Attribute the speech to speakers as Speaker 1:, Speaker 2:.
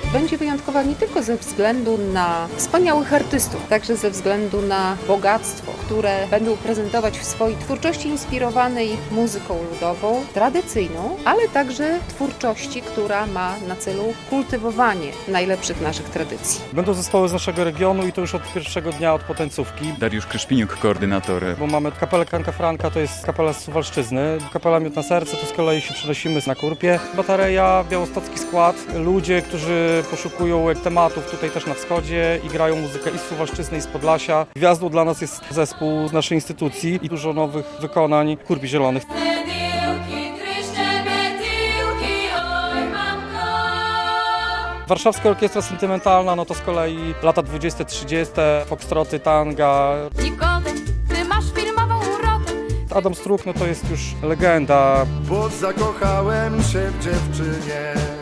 Speaker 1: będzie wyjątkowa nie tylko ze względu na wspaniałych artystów, także ze względu na bogactwo, które będą prezentować w swojej twórczości inspirowanej muzyką ludową, tradycyjną, ale także twórczości, która ma na celu kultywowanie najlepszych naszych tradycji.
Speaker 2: Będą zespoły z naszego regionu i to już od pierwszego dnia, od Potencówki.
Speaker 3: Dariusz Kryszpiniuk, koordynator.
Speaker 2: Bo mamy kapelę Kanka Franka, to jest kapela z Suwalszczyzny. Kapela Miód na Serce, to z kolei się przenosimy na Kurpie. Batareja, białostocki skład. Ludzie, którzy poszukują tematów tutaj też na wschodzie i grają muzykę i z Suwalszczyzny, i z Podlasia. Gwiazdą dla nas jest zespół z naszej instytucji i dużo nowych wykonań Kurpi Zielonych. Warszawska Orkiestra Sentymentalna, no to z kolei lata 20-30, foxtroty, tanga.
Speaker 4: Nikodem, ty masz filmową urodę.
Speaker 2: Adam Struk, no to jest już legenda.
Speaker 5: Bo zakochałem się w dziewczynie.